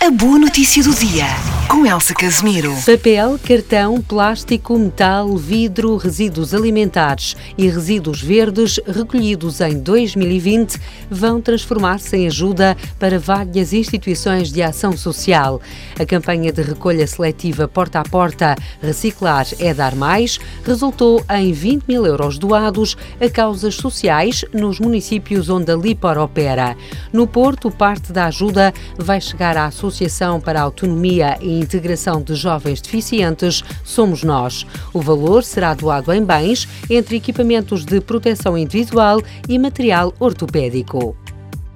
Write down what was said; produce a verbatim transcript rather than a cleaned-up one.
A boa notícia do dia, com Elsa Casimiro. Papel, cartão, plástico, metal, vidro, resíduos alimentares e resíduos verdes recolhidos em dois mil e vinte vão transformar-se em ajuda para várias instituições de ação social. A campanha de recolha seletiva Porta a Porta Reciclar é Dar Mais resultou em vinte mil euros doados a causas sociais nos municípios onde a Lipor opera. No Porto, parte da ajuda vai chegar à Associação para a Autonomia e Integração de Jovens Deficientes Somos Nós. O valor será doado em bens, entre equipamentos de proteção individual e material ortopédico.